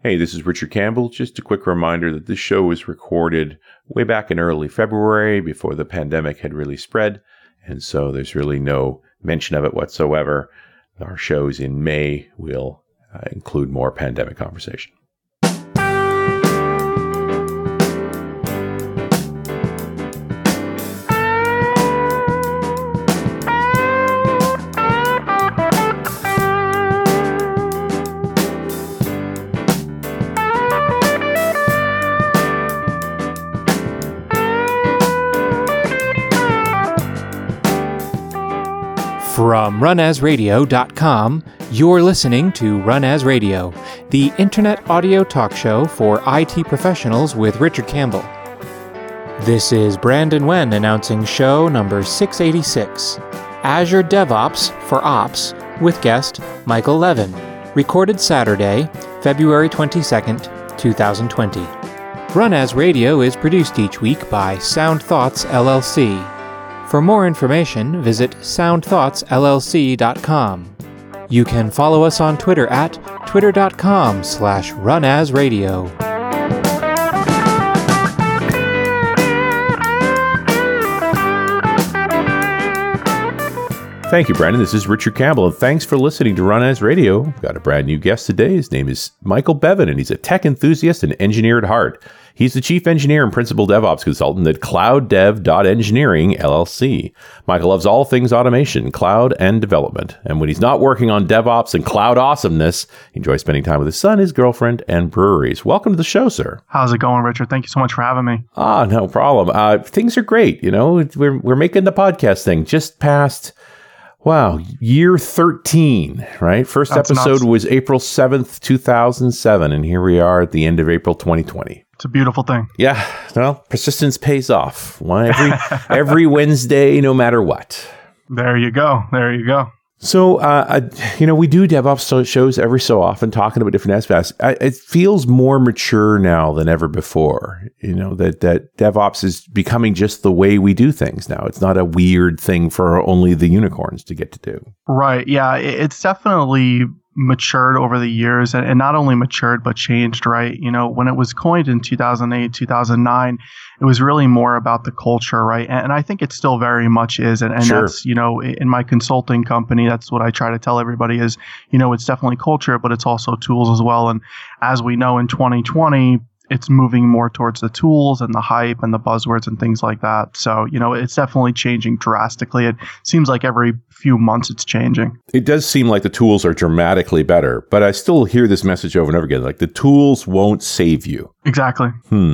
Hey, this is Richard Campbell. Just a quick reminder that this show was recorded way back in early February before the pandemic had really spread. And so there's really no mention of it whatsoever. Our shows in May will include more pandemic conversation. From runasradio.com, you're listening to Run As Radio, the internet audio talk show for IT professionals with Richard Campbell. This is Brandon Wen announcing show number 686, Azure DevOps for Ops, with guest Michael Levin, recorded Saturday, February 22nd, 2020. Run As Radio is produced each week by Sound Thoughts LLC. For more information, visit soundthoughtsllc.com. You can follow us on Twitter at twitter.com/runasradio. Thank you, Brandon. This is Richard Campbell, and thanks for listening to Run As Radio. We've got a brand new guest today. His name is Michael Bevan, and he's a tech enthusiast and engineer at heart. He's the chief engineer and principal DevOps consultant at CloudDev.Engineering, LLC. Michael loves all things automation, cloud, and development. And when he's not working on DevOps and cloud awesomeness, he enjoys spending time with his son, his girlfriend, and breweries. Welcome to the show, sir. How's it going, Richard? Thank you so much for having me. No problem. Things are great. You know, we're making the podcast thing just past... Wow, year 13, right? First That's episode nuts. was April 7th, 2007, and here we are at the end of April 2020. It's a beautiful thing. Yeah, well, persistence pays off. Every Wednesday, no matter what. There you go. There you go. So, we do DevOps shows every so often talking about different aspects. It feels more mature now than ever before, that DevOps is becoming just the way we do things now. It's not a weird thing for only the unicorns to get to do. Right. Yeah, it's definitely matured over the years, and not only matured, but changed, right? When it was coined in 2008, 2009, it was really more about the culture, right? And I think it still very much is. And Sure. That's, in my consulting company, that's what I try to tell everybody is, it's definitely culture, but it's also tools as well. And as we know in 2020, it's moving more towards the tools and the hype and the buzzwords and things like that. So, it's definitely changing drastically. It seems like every few months it's changing. It does seem like the tools are dramatically better, but I still hear this message over and over again, like the tools won't save you. Exactly.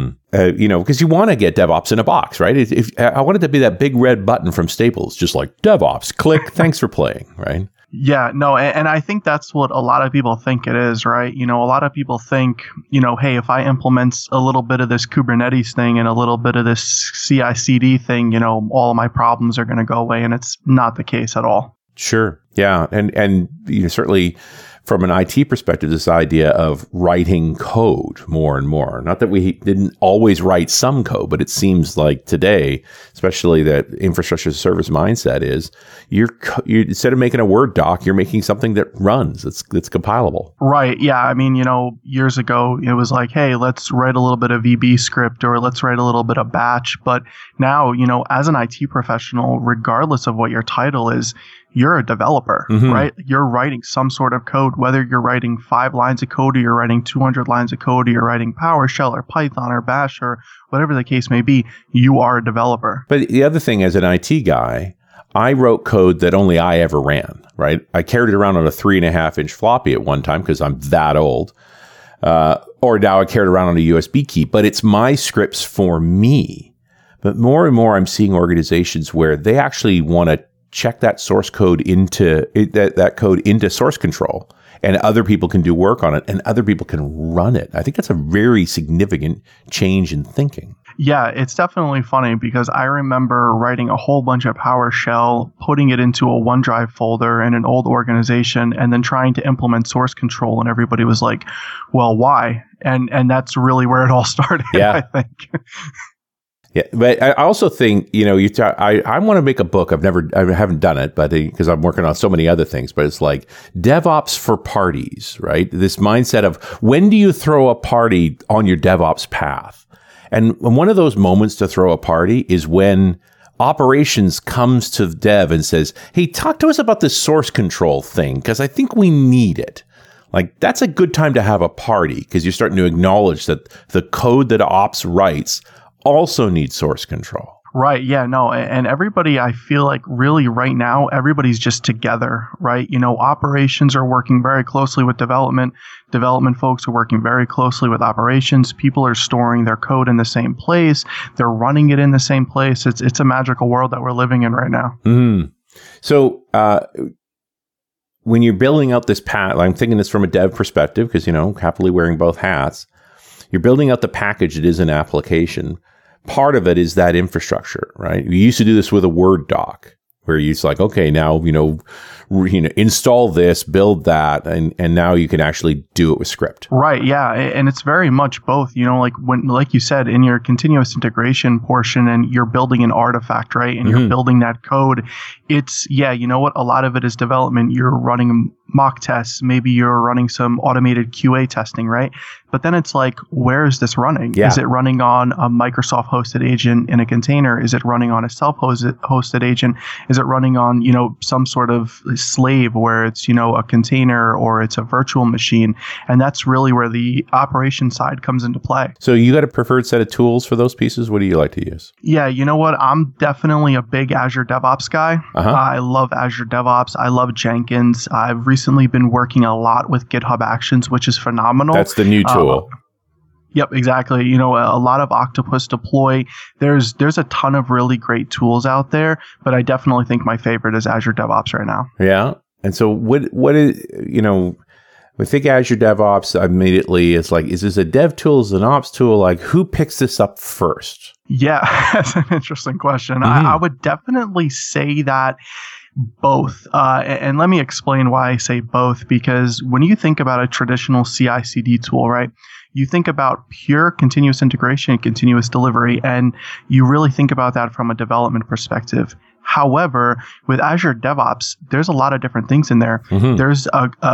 Because you want to get DevOps in a box, right? If I want it to be that big red button from Staples, just like DevOps, click, thanks for playing, right? Yeah, no, and I think that's what a lot of people think it is, right? A lot of people think, hey, if I implement a little bit of this Kubernetes thing and a little bit of this CI/CD thing, all of my problems are going to go away, and it's not the case at all. Sure. Yeah. And certainly from an IT perspective, this idea of writing code more and more. Not that we didn't always write some code, but it seems like today, especially that infrastructure as a service mindset is, you're instead of making a Word doc, you're making something that runs, that's compilable. Right. Yeah. I mean, years ago, it was like, hey, let's write a little bit of VB script or let's write a little bit of batch. But now, as an IT professional, regardless of what your title is, you're a developer, right? You're writing some sort of code, whether you're writing 5 lines of code or you're writing 200 lines of code or you're writing PowerShell or Python or Bash or whatever the case may be, you are a developer. But the other thing, as an IT guy, I wrote code that only I ever ran, right? I carried it around on a 3.5-inch floppy at one time because I'm that old. Or now I carry it around on a USB key, but it's my scripts for me. But more and more I'm seeing organizations where they actually want to check that source code into that code into source control, and other people can do work on it and other people can run it. I think that's a very significant change in thinking. Yeah, it's definitely funny because I remember writing a whole bunch of PowerShell, putting it into a OneDrive folder in an old organization, and then trying to implement source control. And everybody was like, well, why? And that's really where it all started, Yeah. I think. Yeah, but I also think, I want to make a book. I haven't done it, but because I'm working on so many other things, but it's like DevOps for parties, right? This mindset of when do you throw a party on your DevOps path? And one of those moments to throw a party is when operations comes to dev and says, hey, talk to us about this source control thing, because I think we need it. Like, that's a good time to have a party because you're starting to acknowledge that the code that ops writes also needs source control. Right. Yeah, no. And everybody, I feel like really right now, everybody's just together, right? Operations are working very closely with development. Development folks are working very closely with operations. People are storing their code in the same place. They're running it in the same place. It's a magical world that we're living in right now. Mm. So, when you're building out this path, I'm thinking this from a dev perspective, because, happily wearing both hats, you're building out the package that is an application. Part of it is that infrastructure, right? We used to do this with a Word doc where you're like, okay, now, install this, build that, and now you can actually do it with script. Right. Yeah. And it's very much both, like you said, in your continuous integration portion and you're building an artifact, right? And you're building that code. It's, a lot of it is development. You're running mock tests. Maybe you're running some automated QA testing, right? But then it's like, where is this running? Yeah. Is it running on a Microsoft hosted agent in a container? Is it running on a self-hosted agent? Is it running on, some sort of slave where it's, a container or it's a virtual machine? And that's really where the operation side comes into play. So you got a preferred set of tools for those pieces? What do you like to use? Yeah, you know what? I'm definitely a big Azure DevOps guy. I love Azure DevOps. I love Jenkins. I've recently been working a lot with GitHub Actions, which is phenomenal. That's the new tool. Yep, exactly. A lot of Octopus Deploy. There's a ton of really great tools out there, but I definitely think my favorite is Azure DevOps right now. Yeah. And so what is, we think Azure DevOps immediately, it's like, is this a dev tool, is it an ops tool? Like, who picks this up first? Yeah, that's an interesting question. I would definitely say that both. And let me explain why I say both, because when you think about a traditional CI/CD tool, right, you think about pure continuous integration and continuous delivery, and you really think about that from a development perspective. However, with Azure DevOps, there's a lot of different things in there. There's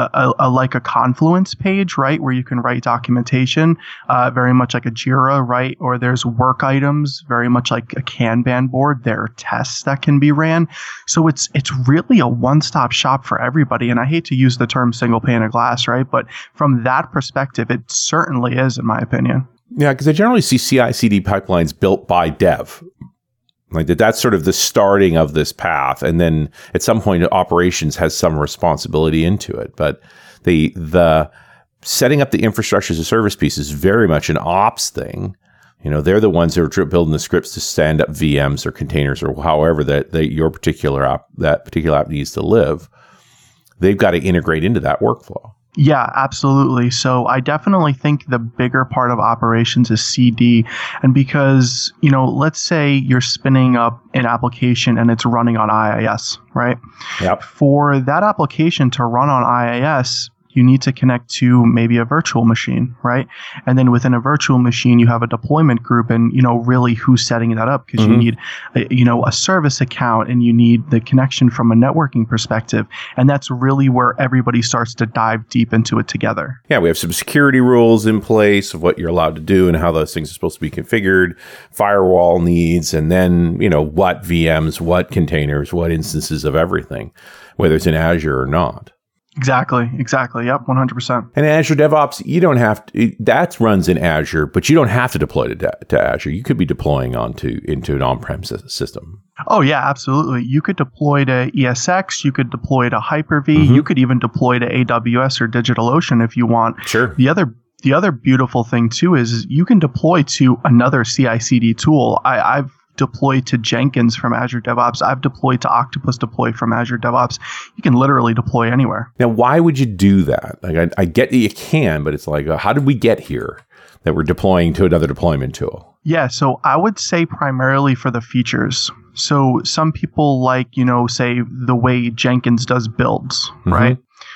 a Confluence page, right, where you can write documentation, very much like a Jira, right? Or there's work items, very much like a Kanban board. There are tests that can be ran. So it's really a one-stop shop for everybody. And I hate to use the term single pane of glass, right? But from that perspective, it certainly is, in my opinion. Yeah, because I generally see CI/CD pipelines built by dev. Like that's sort of the starting of this path. And then at some point, operations has some responsibility into it. But the setting up the infrastructure as a service piece is very much an ops thing. They're the ones who are building the scripts to stand up VMs or containers or however that your particular app needs to live. They've got to integrate into that workflow. Yeah, absolutely. So I definitely think the bigger part of operations is CD. And because, let's say you're spinning up an application and it's running on IIS, right? Yep. For that application to run on IIS, you need to connect to maybe a virtual machine, right? And then within a virtual machine, you have a deployment group and, really who's setting that up because you need, a service account and you need the connection from a networking perspective. And that's really where everybody starts to dive deep into it together. Yeah, we have some security rules in place of what you're allowed to do and how those things are supposed to be configured, firewall needs, and then, what VMs, what containers, what instances of everything, whether it's in Azure or not. Exactly. Yep. 100%. And Azure DevOps, you don't have to, that runs in Azure, but you don't have to deploy to Azure. You could be deploying into an on-prem system. Oh, yeah, absolutely. You could deploy to ESX. You could deploy to Hyper-V. You could even deploy to AWS or DigitalOcean if you want. Sure. The other beautiful thing, too, is you can deploy to another CI/CD tool. I've deployed to Jenkins from Azure DevOps. I've deployed to Octopus Deploy from Azure DevOps. You can literally deploy anywhere. Now, why would you do that? Like, I get that you can, but it's like, how did we get here that we're deploying to another deployment tool? Yeah, so I would say primarily for the features. So some people like, say the way Jenkins does builds, right?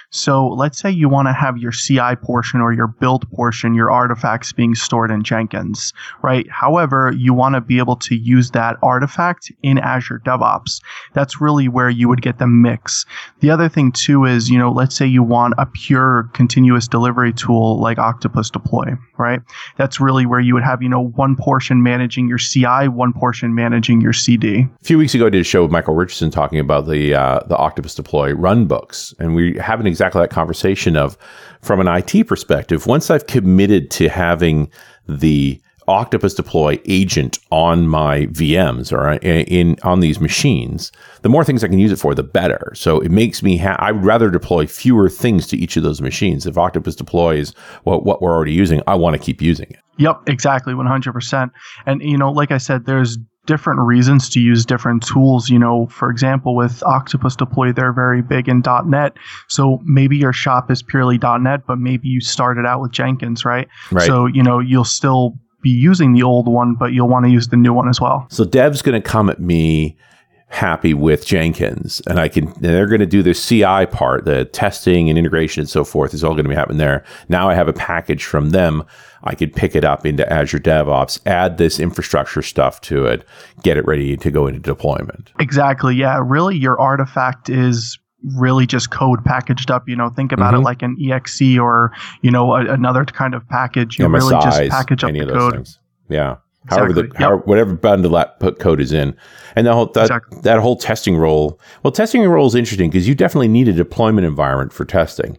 So let's say you want to have your CI portion or your build portion, your artifacts being stored in Jenkins, right? However, you want to be able to use that artifact in Azure DevOps. That's really where you would get the mix. The other thing too is, let's say you want a pure continuous delivery tool like Octopus Deploy, right? That's really where you would have, one portion managing your CI, one portion managing your CD. A few weeks ago, I did a show with Michael Richardson talking about the Octopus Deploy run books. And we having exactly that conversation of, from an IT perspective, once I've committed to having the Octopus Deploy agent on my VMs or on these machines, the more things I can use it for, the better. So it makes me, I would rather deploy fewer things to each of those machines. If Octopus Deploy is what we're already using, I want to keep using it. Yep, exactly, 100%. And, like I said, there's different reasons to use different tools. For example, with Octopus Deploy, they're very big in .NET. So maybe your shop is purely .NET, but maybe you started out with Jenkins, right? So, you'll still be using the old one, but you'll want to use the new one as well. So Dev's going to come at me happy with Jenkins, and they're going to do the CI part, the testing and integration and so forth is all going to be happening there. Now I have a package from them. I could pick it up into Azure DevOps, add this infrastructure stuff to it, get it ready to go into deployment. Exactly. Yeah. Really, your artifact is really just code packaged up. Think about it like an exe or, another kind of package. You really just package up the code. Things. Yeah. However, whatever bundle that code is in. And that whole testing role. Well, testing role is interesting because you definitely need a deployment environment for testing.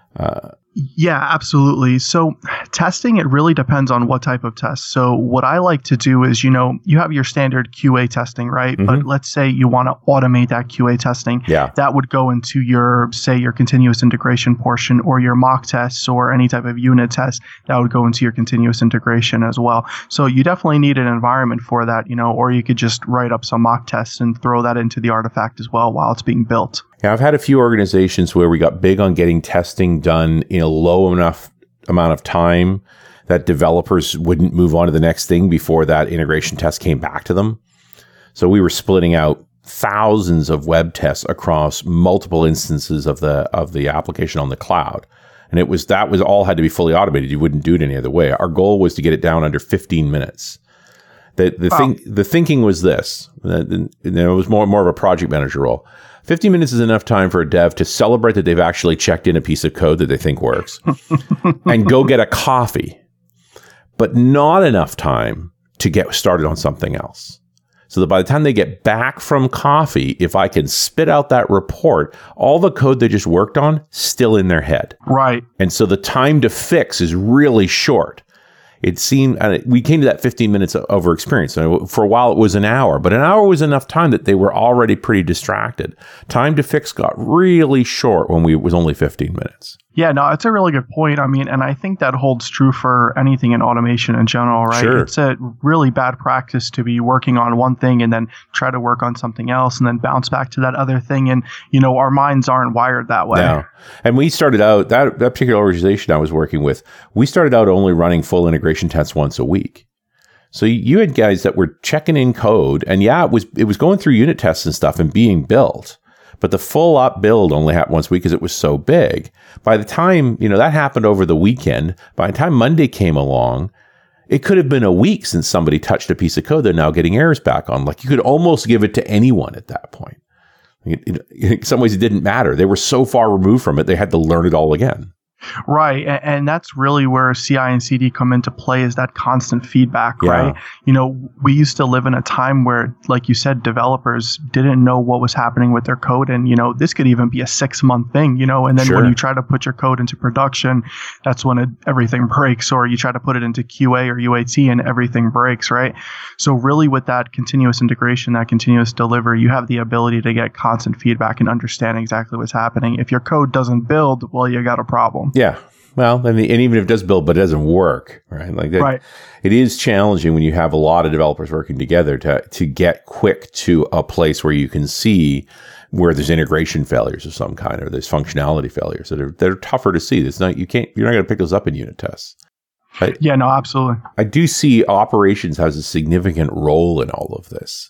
Yeah, absolutely. So testing, it really depends on what type of test. So what I like to do is, you have your standard QA testing, right? But let's say you want to automate that QA testing. Yeah. That would go into your continuous integration portion, or your mock tests, or any type of unit test that would go into your continuous integration as well. So you definitely need an environment for that, or you could just write up some mock tests and throw that into the artifact as well while it's being built. Yeah, I've had a few organizations where we got big on getting testing done in a low enough amount of time that developers wouldn't move on to the next thing before that integration test came back to them. So we were splitting out thousands of web tests across multiple instances of the application on the cloud. And that was all had to be fully automated. You wouldn't do it any other way. Our goal was to get it down under 15 minutes. The thinking was this, and it was more of a project manager role. 15 minutes is enough time for a dev to celebrate that they've actually checked in a piece of code that they think works and go get a coffee, but not enough time to get started on something else. So that by the time they get back from coffee, if I can spit out that report, all the code they just worked on still in their head. Right. And so the time to fix is really short. It seemed, we came to that 15 minutes over experience. So for a while, it was an hour, but an hour was enough time that they were already pretty distracted. Time to fix got really short when it was only 15 minutes. Yeah, no, it's a really good point. I mean, and I think that holds true for anything in automation in general, right? Sure. It's a really bad practice to be working on one thing and then try to work on something else and then bounce back to that other thing. And, our minds aren't wired that way. No. And we started out, that particular organization I was working with, we started out only running full integration tests once a week. So you had guys that were checking in code, and it was going through unit tests and stuff and being built. But the full up build only happened once a week because it was so big. By the time, that happened over the weekend, by the time Monday came along, it could have been a week since somebody touched a piece of code they're now getting errors back on. Like, you could almost give it to anyone at that point. In some ways, it didn't matter. They were so far removed from it, they had to learn it all again. Right. And that's really where CI and CD come into play, is that constant feedback, right? We used to live in a time where, like you said, developers didn't know what was happening with their code. And, this could even be a 6-month thing, and then when you try to put your code into production, that's when everything breaks, or you try to put it into QA or UAT and everything breaks, right? So really with that continuous integration, that continuous delivery, you have the ability to get constant feedback and understand exactly what's happening. If your code doesn't build, well, you got a problem. Yeah. Well, and even if it does build, but it doesn't work, right? Like that, right. It is challenging when you have a lot of developers working together to get quick to a place where you can see where there's integration failures of some kind, or there's functionality failures that are tougher to see. You're not going to pick those up in unit tests. Yeah, no, absolutely. I do see operations has a significant role in all of this.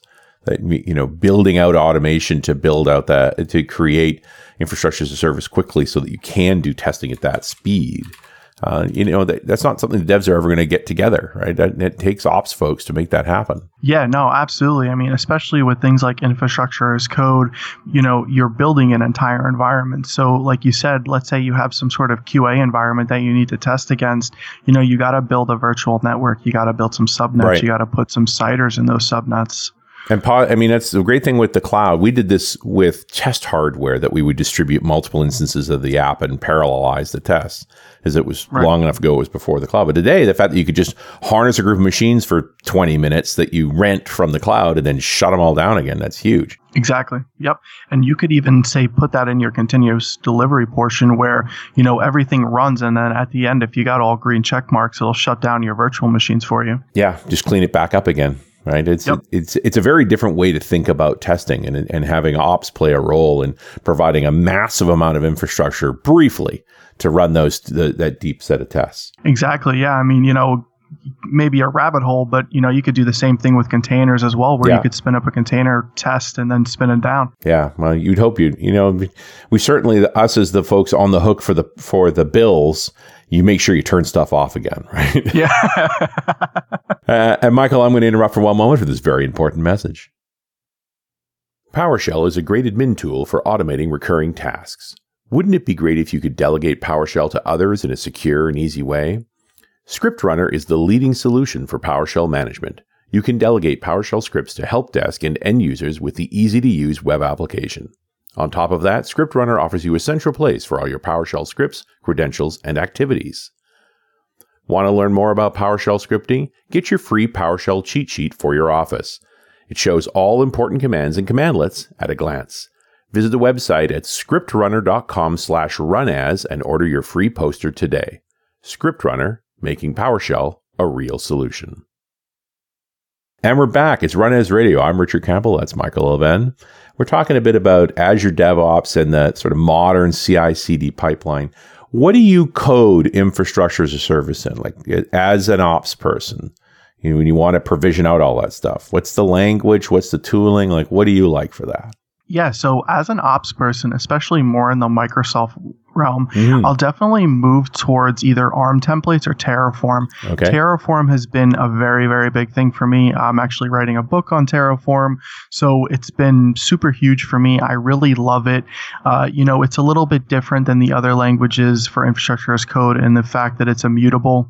that, building out automation to build out to create infrastructure as a service quickly so that you can do testing at that speed. That's not something the devs are ever going to get together, right? It takes ops folks to make that happen. Yeah, no, absolutely. I mean, especially with things like infrastructure as code, you're building an entire environment. So like you said, let's say you have some sort of QA environment that you need to test against. You got to build a virtual network. You got to build some subnets. Right. You got to put some CIDRs in those subnets. And that's the great thing with the cloud. We did this with test hardware that we would distribute multiple instances of the app and parallelize the tests, as it was long enough ago. It was before the cloud. But today, the fact that you could just harness a group of machines for 20 minutes that you rent from the cloud and then shut them all down again, that's huge. Exactly. Yep. And you could even put that in your continuous delivery portion where, everything runs. And then at the end, if you got all green check marks, it'll shut down your virtual machines for you. Yeah. Just clean it back up again. Right. It's a very different way to think about testing and having ops play a role in providing a massive amount of infrastructure briefly to run that deep set of tests. Exactly. Yeah. I mean, maybe a rabbit hole, but you could do the same thing with containers as well, where you could spin up a container test and then spin it down. Yeah. Well, you'd hope we certainly, us as the folks on the hook for the bills, you make sure you turn stuff off again, right? Yeah. And Michael, I'm going to interrupt for one moment for this very important message. PowerShell is a great admin tool for automating recurring tasks. Wouldn't it be great if you could delegate PowerShell to others in a secure and easy way? ScriptRunner is the leading solution for PowerShell management. You can delegate PowerShell scripts to help desk and end users with the easy-to-use web application. On top of that, ScriptRunner offers you a central place for all your PowerShell scripts, credentials, and activities. Want to learn more about PowerShell scripting? Get your free PowerShell cheat sheet for your office. It shows all important commands and commandlets at a glance. Visit the website at scriptrunner.com/runas and order your free poster today. ScriptRunner, making PowerShell a real solution. And we're back. It's Run As Radio. I'm Richard Campbell. That's Michael Levin. We're talking a bit about Azure DevOps and the sort of modern CI/CD pipeline. What do you code infrastructure as a service in, like as an ops person? When you want to provision out all that stuff, what's the language? What's the tooling? Like, what do you like for that? Yeah, so as an ops person, especially more in the Microsoft realm, I'll definitely move towards either ARM templates or Terraform. Okay. Terraform has been a very, very big thing for me. I'm actually writing a book on Terraform, so it's been super huge for me. I really love it. It's a little bit different than the other languages for infrastructure as code in the fact that it's immutable.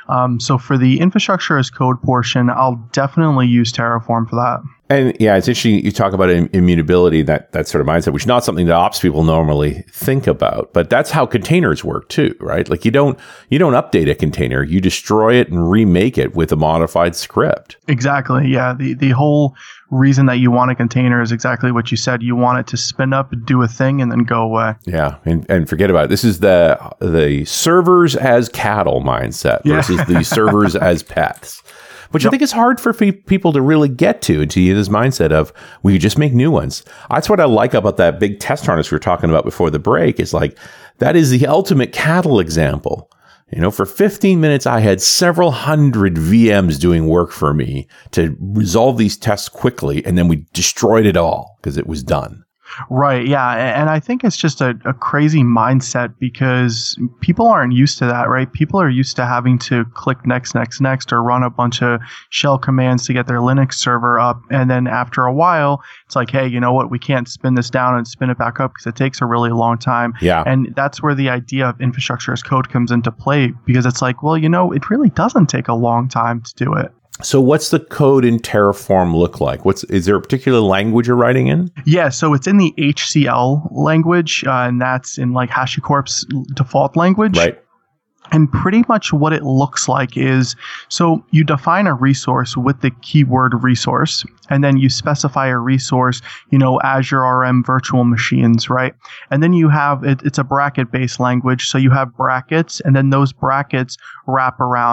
So for the infrastructure as code portion, I'll definitely use Terraform for that. And yeah, it's interesting you talk about immutability, that sort of mindset, which is not something that ops people normally think about, but that's how containers work too, right? Like you don't update a container, you destroy it and remake it with a modified script. Exactly. Yeah. The whole reason that you want a container is exactly what you said. You want it to spin up, do a thing, and then go away. Yeah. And forget about it. This is the servers as cattle mindset versus the servers as pets. Which I think is hard for people to really get to this mindset of, we could just make new ones. That's what I like about that big test harness we were talking about before the break, is like, that is the ultimate cattle example. For 15 minutes, I had several hundred VMs doing work for me to resolve these tests quickly, and then we destroyed it all because it was done. Right. Yeah. And I think it's just a crazy mindset because people aren't used to that, right? People are used to having to click next, or run a bunch of shell commands to get their Linux server up. And then after a while, it's like, hey, you know what? We can't spin this down and spin it back up because it takes a really long time. Yeah. And that's where the idea of infrastructure as code comes into play, because it's like, well, it really doesn't take a long time to do it. So what's the code in Terraform look like? Is there a particular language you're writing in? Yeah, so it's in the HCL language, and that's in like HashiCorp's default language. Right. And pretty much what it looks like is, so you define a resource with the keyword resource, and then you specify a resource, Azure RM virtual machines, right? And then you have, it's a bracket-based language, so you have brackets, and then those brackets wrap around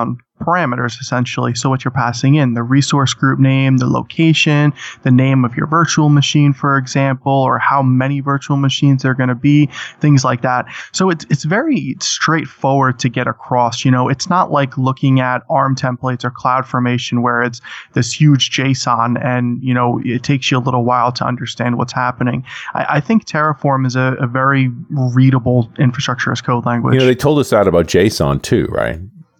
parameters, essentially. So what you're passing in, the resource group name, the location, the name of your virtual machine, for example, or how many virtual machines there are going to be, things like that. So it's very straightforward to get across. It's not like looking at ARM templates or CloudFormation where it's this huge JSON and, it takes you a little while to understand what's happening. I think Terraform is a very readable infrastructure as code language. They told us that about JSON too, right?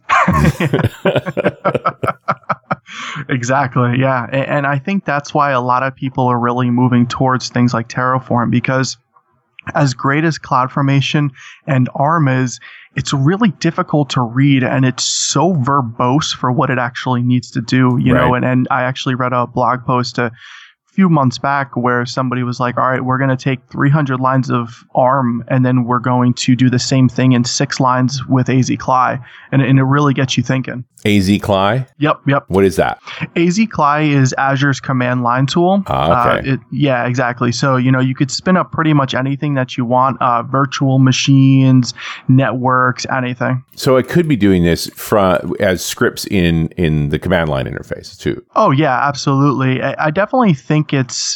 Exactly. Yeah. And I think that's why a lot of people are really moving towards things like Terraform, because as great as CloudFormation and ARM is, it's really difficult to read, and it's so verbose for what it actually needs to do, know, and I actually read a blog post a few months back where somebody was like, all right, we're going to take 300 lines of ARM and then we're going to do the same thing in 6 lines with AZ-CLI. And it really gets you thinking. AZ-CLI? Yep. What is that? AZ-CLI is Azure's command line tool. Okay. Yeah, exactly. So, you could spin up pretty much anything that you want, virtual machines, networks, anything. So it could be doing this as scripts in the command line interface too. Oh, yeah, absolutely. I definitely think it's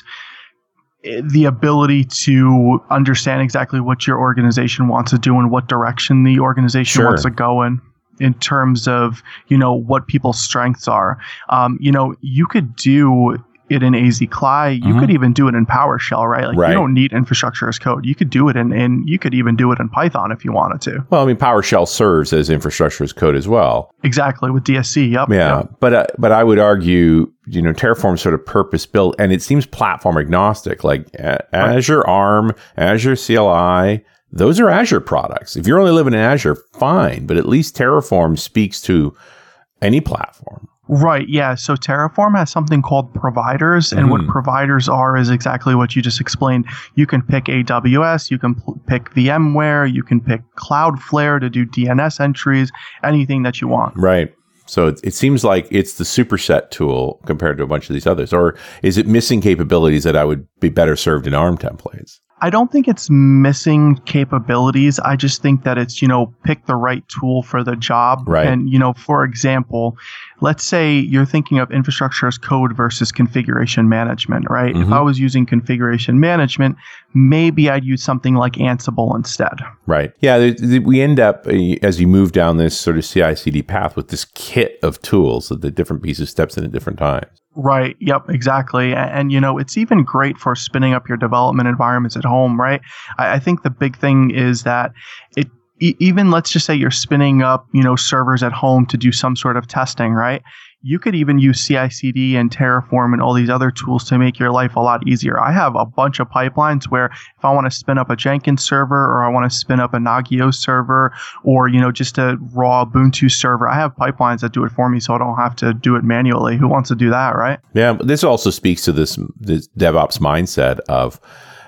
the ability to understand exactly what your organization wants to do and what direction the organization wants to go in terms of, what people's strengths are. You could do it in AZ-CLI. You could even do it in PowerShell, right? You don't need infrastructure as code. You could do it and you could even do it in Python if you wanted to. Well, PowerShell serves as infrastructure as code as well. Exactly, with DSC. Yep. Yeah. Yep. But I would argue, Terraform's sort of purpose built, and it seems platform agnostic, like Azure ARM, Azure CLI. Those are Azure products. If you're only living in Azure, fine. But at least Terraform speaks to any platform. Right, yeah. So Terraform has something called providers, and what providers are is exactly what you just explained. You can pick AWS, you can pick VMware, you can pick Cloudflare to do DNS entries, anything that you want. Right. So it seems like it's the superset tool compared to a bunch of these others. Or is it missing capabilities that I would be better served in ARM templates? I don't think it's missing capabilities. I just think that it's, pick the right tool for the job. Right. And, for example, let's say you're thinking of infrastructure as code versus configuration management, right? If I was using configuration management, maybe I'd use something like Ansible instead. Right. Yeah. We end up, as you move down this sort of CI/CD path, with this kit of tools that the different pieces steps in at different times. Right. Yep. Exactly. And, it's even great for spinning up your development environments at home, right? I think the big thing is that even let's just say you're spinning up, servers at home to do some sort of testing, right? You could even use CI/CD and Terraform and all these other tools to make your life a lot easier. I have a bunch of pipelines where if I want to spin up a Jenkins server, or I want to spin up a Nagios server, or, just a raw Ubuntu server, I have pipelines that do it for me so I don't have to do it manually. Who wants to do that, right? Yeah, but this also speaks to this DevOps mindset of,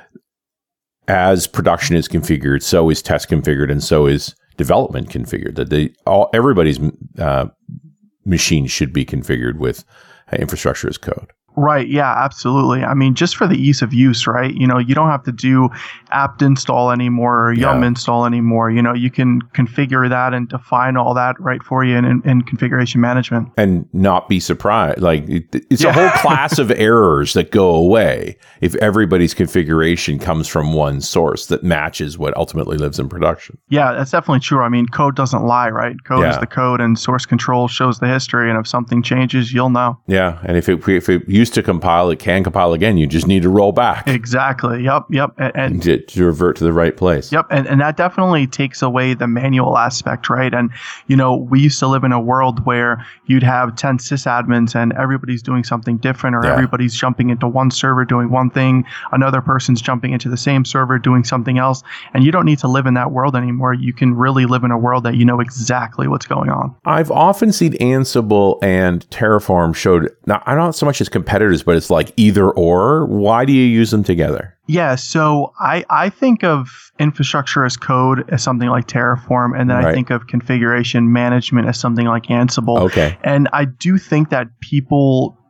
as production is configured, so is test configured, and so is development configured. That everybody's machine should be configured with infrastructure as code. Right. Yeah, absolutely. Just for the ease of use, right? You don't have to do apt install anymore or yum install anymore. You can configure that and define all that right for you in configuration management. And not be surprised. It's a whole class of errors that go away if everybody's configuration comes from one source that matches what ultimately lives in production. Yeah, that's definitely true. Code doesn't lie, right? Code is the code, and source control shows the history. And if something changes, you'll know. Yeah. And if it used to compile, it can compile again. You just need to roll back. Exactly. Yep. And to revert to the right place. Yep. And that definitely takes away the manual aspect, right? And, we used to live in a world where you'd have 10 sysadmins and everybody's doing something different, or everybody's jumping into one server doing one thing, another person's jumping into the same server doing something else. And you don't need to live in that world anymore. You can really live in a world that you know exactly what's going on. I've often seen Ansible and Terraform showed, not so much as competitors, but it's like either or. Why do you use them together? Yeah, so I think of infrastructure as code as something like Terraform, and then I think of configuration management as something like Ansible. Okay. And I do think that people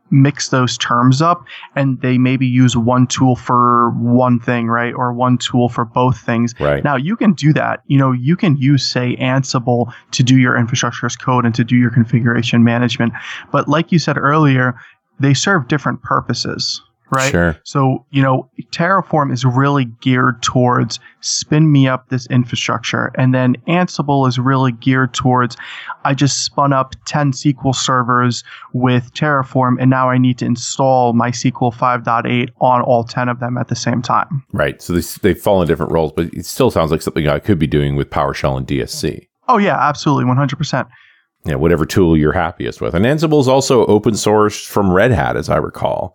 mix those terms up and they maybe use one tool for one thing, right? Or one tool for both things. Right. Now you can do that. You can use, say, Ansible to do your infrastructure as code and to do your configuration management. But like you said earlier, they serve different purposes. Right. Sure. So, Terraform is really geared towards spin me up this infrastructure. And then Ansible is really geared towards, I just spun up 10 SQL servers with Terraform, and now I need to install MySQL 5.8 on all 10 of them at the same time. Right. So they fall in different roles, but it still sounds like something I could be doing with PowerShell and DSC. Oh, yeah, absolutely. 100%. Yeah, whatever tool you're happiest with. And Ansible is also open source from Red Hat, as I recall.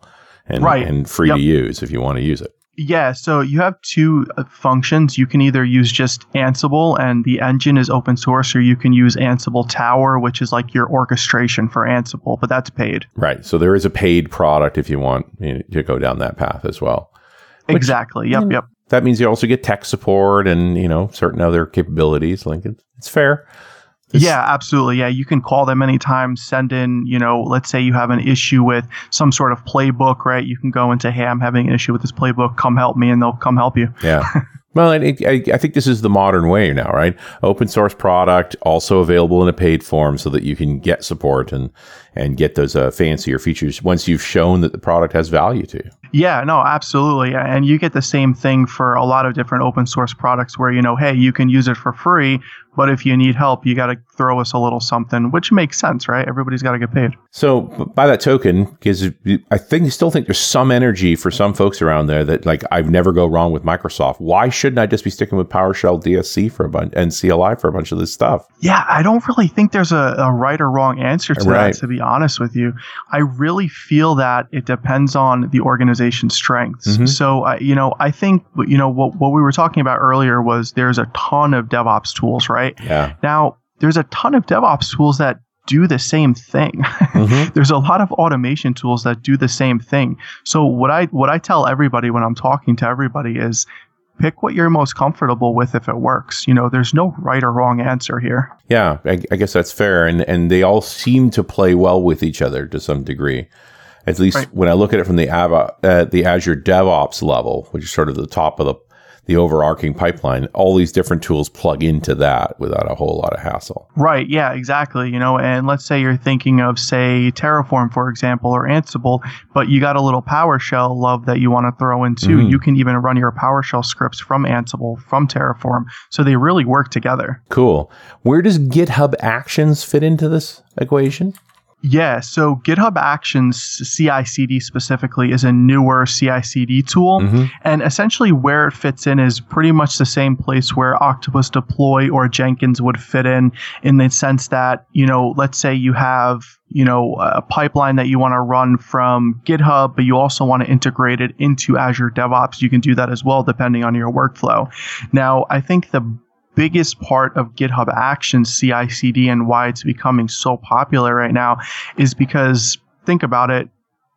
And free to use if you want to use it. Yeah, so you have two functions. You can either use just Ansible and the engine is open source, or you can use Ansible Tower, which is like your orchestration for Ansible, but that's paid. Right. So there is a paid product if you want to go down that path as well. Exactly. Yep. That means you also get tech support and, certain other capabilities. Like it's fair. Yeah, absolutely. Yeah, you can call them anytime, send in, let's say you have an issue with some sort of playbook, right? You can go into, hey, I'm having an issue with this playbook, come help me, and they'll come help you. Yeah. Well, I think this is the modern way now, right? Open source product, also available in a paid form so that you can get support and get those fancier features once you've shown that the product has value to you. Yeah, no, absolutely. And you get the same thing for a lot of different open source products where, hey, you can use it for free, but if you need help, you got to throw us a little something, which makes sense, right? Everybody's got to get paid. So by that token, because I still think there's some energy for some folks around there that like, I've never go wrong with Microsoft. Why shouldn't I just be sticking with PowerShell DSC for a bunch and CLI for a bunch of this stuff? Yeah, I don't really think there's a right or wrong answer to that, to be honest with you. I really feel that it depends on the organization's strengths. Mm-hmm. So, I think, what we were talking about earlier was there's a ton of DevOps tools, right? Yeah. Now, there's a ton of DevOps tools that do the same thing. Mm-hmm. There's a lot of automation tools that do the same thing. So what I tell everybody when I'm talking to everybody is pick what you're most comfortable with if it works. There's no right or wrong answer here. Yeah, I guess that's fair. And they all seem to play well with each other to some degree. At least when I look at it from the Azure DevOps level, which is sort of the top of the overarching pipeline, all these different tools plug into that without a whole lot of hassle. Right. Yeah, exactly. And let's say you're thinking of, say, Terraform, for example, or Ansible, but you got a little PowerShell love that you want to throw into. Mm-hmm. You can even run your PowerShell scripts from Ansible, from Terraform. So they really work together. Cool. Where does GitHub Actions fit into this equation? Yeah, so GitHub Actions CI/CD specifically is a newer CI/CD tool. Mm-hmm. And essentially where it fits in is pretty much the same place where Octopus Deploy or Jenkins would fit in the sense that, let's say you have, a pipeline that you want to run from GitHub, but you also want to integrate it into Azure DevOps. You can do that as well, depending on your workflow. Now, I think the biggest part of GitHub Actions CI/CD and why it's becoming so popular right now is because, think about it,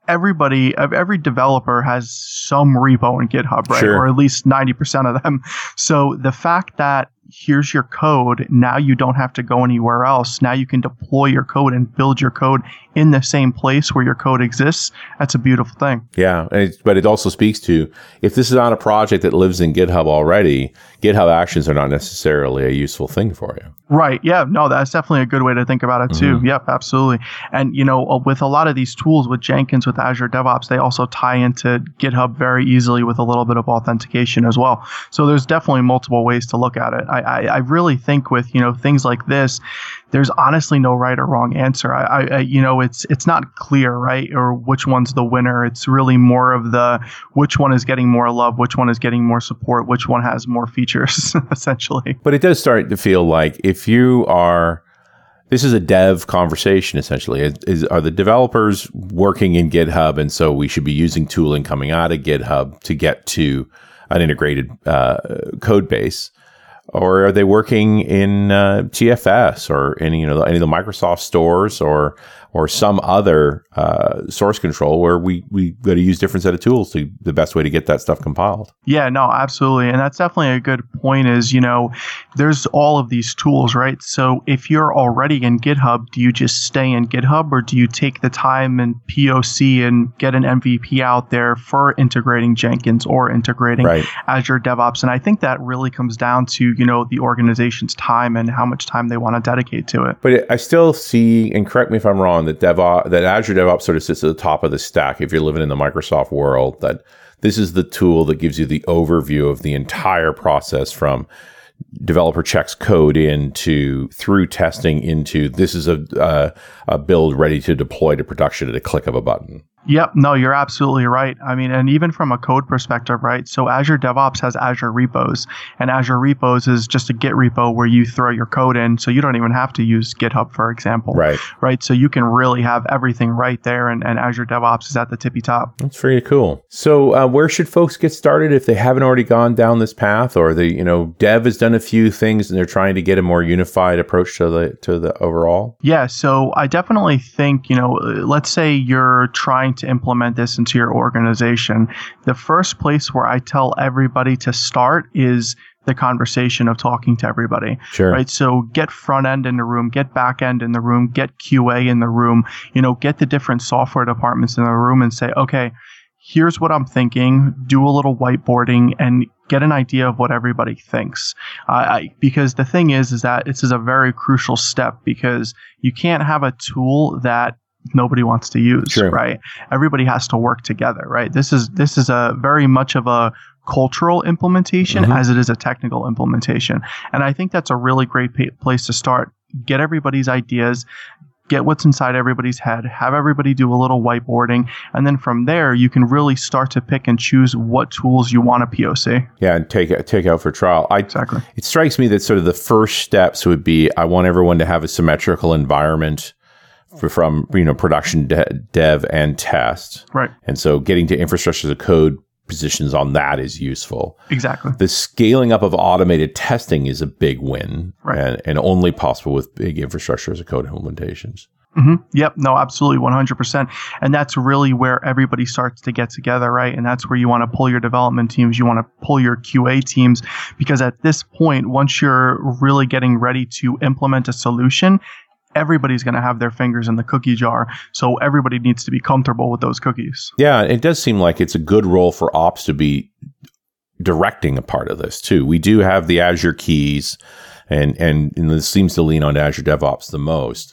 every developer has some repo in GitHub, right? Sure. Or at least 90% of them. So the fact that here's your code, now you don't have to go anywhere else. Now you can deploy your code and build your code in the same place where your code exists. That's a beautiful thing. Yeah, but it also speaks to, if this is on a project that lives in GitHub already, GitHub Actions are not necessarily a useful thing for you. Right. Yeah. No, that's definitely a good way to think about it too. Mm-hmm. Yep, absolutely. And, with a lot of these tools, with Jenkins, with Azure DevOps, they also tie into GitHub very easily with a little bit of authentication as well. So there's definitely multiple ways to look at it. I really think with, things like this, there's honestly no right or wrong answer. It's not clear, right? Or which one's the winner. It's really more of the, which one is getting more love, which one is getting more support, which one has more features, essentially. But it does start to feel like this is a dev conversation, essentially. Are the developers working in GitHub, and so we should be using tooling coming out of GitHub to get to an integrated code base? Or are they working in TFS or any of the Microsoft stores or some other source control where we got to use different set of tools to the best way to get that stuff compiled? Yeah, no, absolutely. And that's definitely a good point is, there's all of these tools, right? So if you're already in GitHub, do you just stay in GitHub or do you take the time and POC and get an MVP out there for integrating Jenkins or integrating Azure DevOps? And I think that really comes down to, the organization's time and how much time they want to dedicate to it. But I still see, and correct me if I'm wrong, that Azure DevOps sort of sits at the top of the stack if you're living in the Microsoft world, that this is the tool that gives you the overview of the entire process from developer checks code through testing into this is a build ready to deploy to production at a click of a button. Yep. No, you're absolutely right. I mean, and even from a code perspective, right? So Azure DevOps has Azure repos, and Azure repos is just a Git repo where you throw your code in. So you don't even have to use GitHub, for example. Right. So you can really have everything right there, and Azure DevOps is at the tippy top. That's pretty cool. So where should folks get started if they haven't already gone down this path, or Dev has done a few things and they're trying to get a more unified approach to the overall? Yeah. So I definitely think, let's say you're trying to implement this into your organization. The first place where I tell everybody to start is the conversation of talking to everybody. Sure. Right. So get front end in the room, get back end in the room, get QA in the room, get the different software departments in the room and say, okay, here's what I'm thinking, do a little whiteboarding and get an idea of what everybody thinks. Because the thing is that this is a very crucial step because you can't have a tool that nobody wants to use, right? Everybody has to work together, right? This is a very much of a cultural implementation as it is a technical implementation. And I think that's a really great place to start. Get everybody's ideas, get what's inside everybody's head, have everybody do a little whiteboarding, and then from there you can really start to pick and choose what tools you want to POC. Yeah, and take out for trial. Exactly. It strikes me that sort of the first steps would be I want everyone to have a symmetrical environment from production dev and test. Right. And so getting to infrastructure as a code positions on that is useful. Exactly. The scaling up of automated testing is a big win, right, and only possible with big infrastructure as a code implementations. Yep. No, absolutely. 100%. And that's really where everybody starts to get together, right? And that's where you want to pull your development teams. You want to pull your QA teams, because at this point, once you're really getting ready to implement a solution, everybody's going to have their fingers in the cookie jar. So everybody needs to be comfortable with those cookies. Yeah, it does seem like it's a good role for ops to be directing a part of this too. We do have the Azure keys, and this seems to lean on Azure DevOps the most.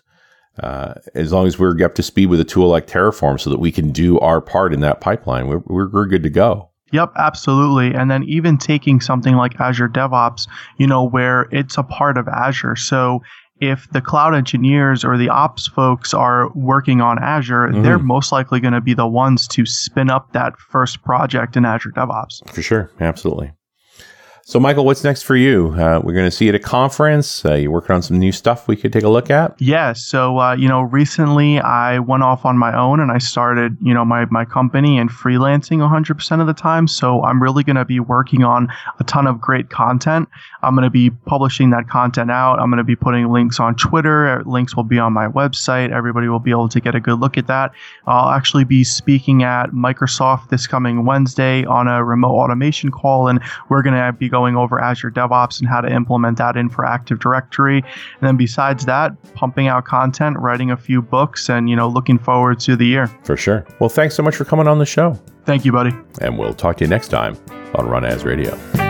As long as we're up to speed with a tool like Terraform so that we can do our part in that pipeline, we're good to go. Yep, absolutely. And then even taking something like Azure DevOps, where it's a part of Azure. So if the cloud engineers or the ops folks are working on Azure, they're most likely going to be the ones to spin up that first project in Azure DevOps. For sure. Absolutely. So, Michael, what's next for you? We're going to see you at a conference. You're working on some new stuff we could take a look at? Yeah. So, recently I went off on my own and I started, my company and freelancing 100% of the time. So I'm really going to be working on a ton of great content. I'm going to be publishing that content out. I'm going to be putting links on Twitter. Links will be on my website. Everybody will be able to get a good look at that. I'll actually be speaking at Microsoft this coming Wednesday on a remote automation call, and we're going to be going over Azure DevOps and how to implement that in for Active Directory. And then besides that, pumping out content, writing a few books, and, looking forward to the year. For sure. Well, thanks so much for coming on the show. Thank you, buddy. And we'll talk to you next time on Run As Radio.